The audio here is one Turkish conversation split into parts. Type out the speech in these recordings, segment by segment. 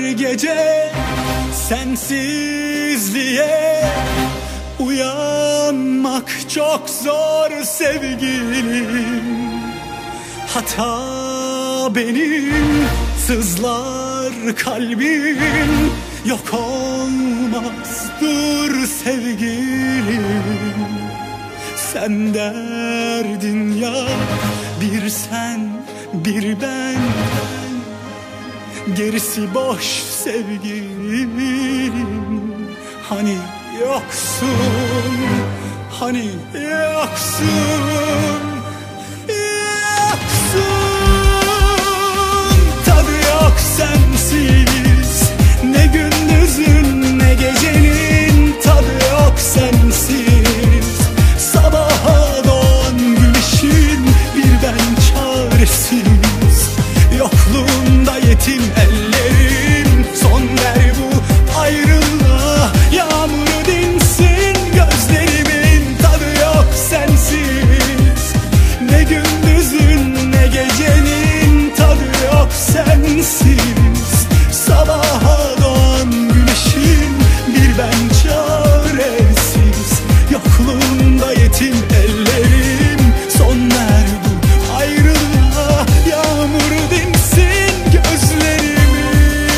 gece sensizliğe uyanmak çok zor sevgilim. Hata benim, sızlar kalbim, yok olmaz dur sevgilim. Sen derdin ya, bir sen bir ben, gerisi boş sevgilim. Hani yoksun, hani yoksun, yoksun. Tadı yok sensiz, ne gündüzün ne gecenin. Tadı yok sensiz, sabaha doğan güneşin. Bir ben çaresiz, yokluğunda yetim ellerim. Son ver bu ayrılığa, yağmuru dinsin gözlerimin. Tadı yok sensiz, ne gündüzün ne gecenin. Tadı yok sensiz, sabaha doğan güneşin. Bir ben çaresiz, yokluğunda yetim ellerim. Son ver bu ayrılığa, yağmuru dinsin gözlerimin.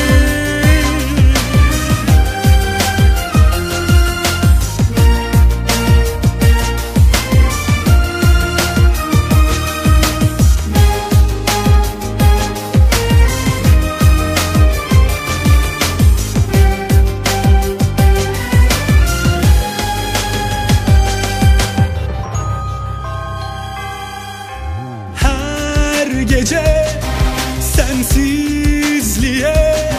Gece sensizliğe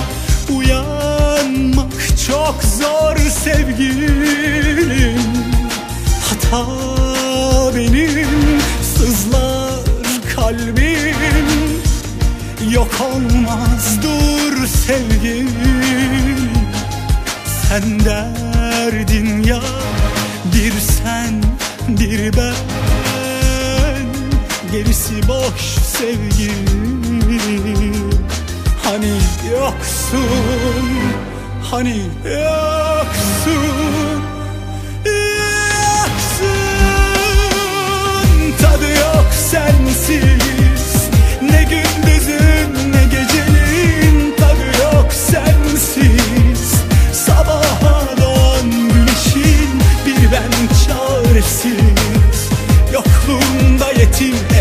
uyanmak çok zor sevgilim. Hata benim, sızlar kalbim, yok olmaz dur sevgilim. Sen derdin ya, bir sen bir ben, gerisi boş sevgilim. Hani yoksun, hani yoksun, yoksun. Tadı yok sensiz, ne gündüzün ne gecenin. Tadı yok sensiz, sabaha doğan güneşin. Bir ben çaresiz, yokluğunda yetim